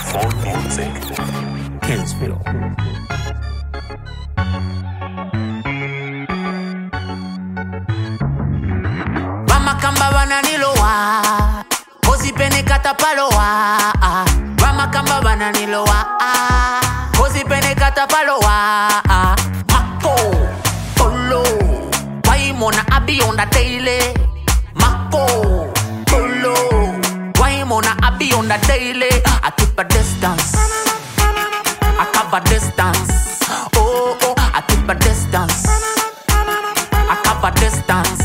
Phone music. Kingsville. Ramakamba bananilowa Kozi pene katapalowa Ramakamba bananilowa Kozi pene katapalowa Mako Polo Why mona abi on the daily Mako Polo Why mona abi on the daily I keep a distance I cover distance Oh oh I keep a distance I cover distance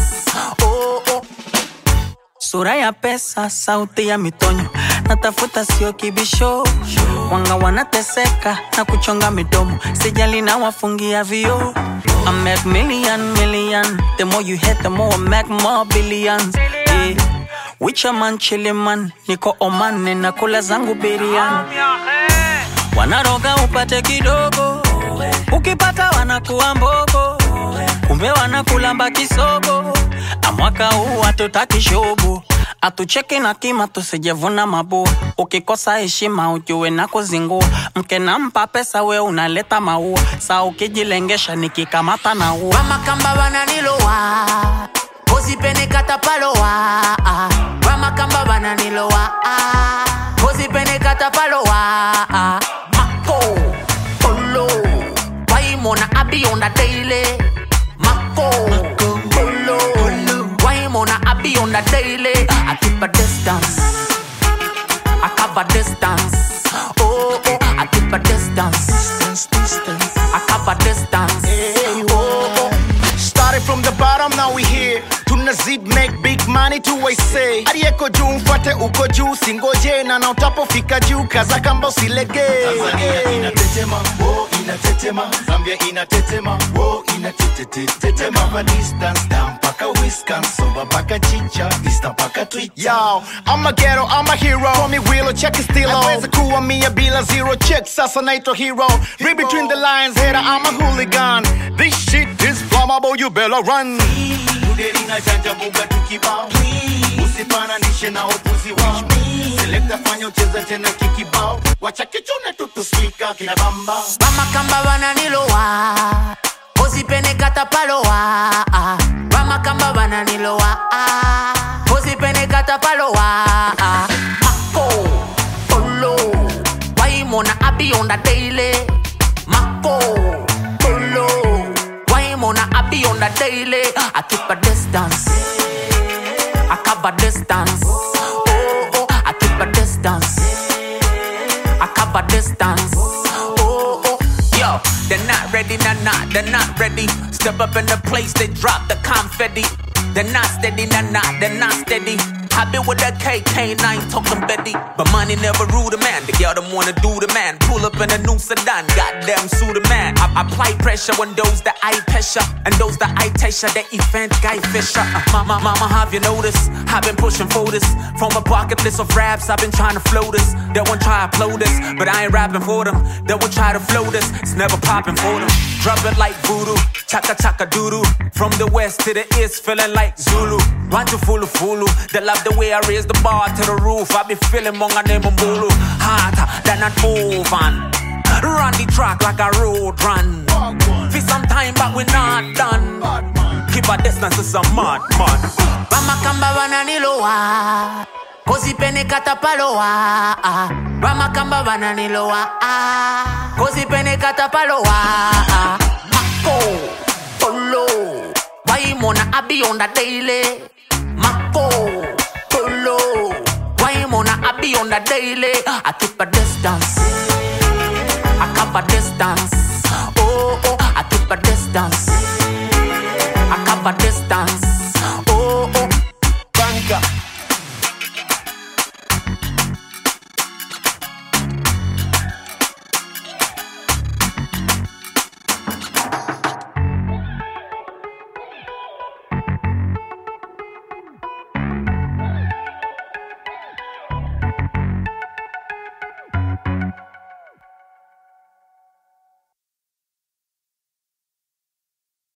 Sura ya pesa, sauti ya mitonyo natafuta sio kibisho wanga wanateseka na kuchonga midomo sijali na wafungia vio I make million the more you hit the more I make more billions yeah. Wicha man chili man niko Oman na kula zangu biriani wanaroga upate kidogo ukipata wanakuwa mbogo kumbe wanakulamba kisogo amwaka huu hatutaki shobo atucheki na kima tusijevuna mabua ukikosa heshima ujue na kuzingua mke nampa pesa we unaleta maua saa ukijilengesha nikikamata na ua Ramakamba bananilowa Kozi pene katapalowa Ramakamba bananilowa Kozi pene katapalowa Mako Polo Why mona abi on the daily Mako Polo Why mona abi on the daily I keep a distance I cover distance Oh oh I keep a distance I cover distance Oh oh Started from the bottom, now we here. Tuna zip make big money to I say. Aliyeko juu mfate uko juu singoje na utapofika juu kaza kamba usilege. Tanzania inatetema, oh inatetema. Zambia inatetema, oh inatetema. Cover distance down paka Wisconsin, paka Chicha, East paka Twitter. Yo, I'm a ghetto, I'm a hero. Call me Willow, check it still on. Naweza kuwa mia bila zero check. Sasa naito hero. Read between the lines, hater, I'm a hooligan. This shit is flammable, you better run. Muderina janja buga tukibao. Usifananishe na upuzi wao. Selecta fanya ucheza tena kikibao. Wacha kichune tutuspika kina bamba. Ramakamba bananilowa Kozi pene katapalowa Ramakamba bananilowa Kozi pene katapalowa Mako Polo Why mona abi on the daily Mako Polo Why mona abi on the daily I keep a distance I cover distance Oh oh I keep a distance I cover distance Oh oh Yo they're not ready nah they're not ready Step up in the place they drop the confetti They're not steady nah they're not steady I been with that KK9 talking Betty But money never rule the man The girl don't wanna do the man Pull up in a new sedan Goddamn sue the man I apply pressure on those that I pressure And those that I pressure That event guy Fisher Mama have you noticed I've been pushing for this From a bucket list of raps I've been trying to flow this They won't try to upload this But I ain't rapping for them They won't try to flow this It's never popping for them Drop it like voodoo Chaka chaka doodoo From the west to the east Feeling like Zulu Run to fulu They love the way I raise the bar to the roof I be feeling monga name Mbulu Harder than an oven Run the track like a road run For some time but we not done Keep a distance to some mad Ramakamba bananilowa Kozi pene katapalowa Ramakamba bananilowa Kozi pene katapalowa Mako Polo Why mona abi on the daily Mako Polo Why mona abi on the daily I keep a distance I cover distance Oh oh I keep a distance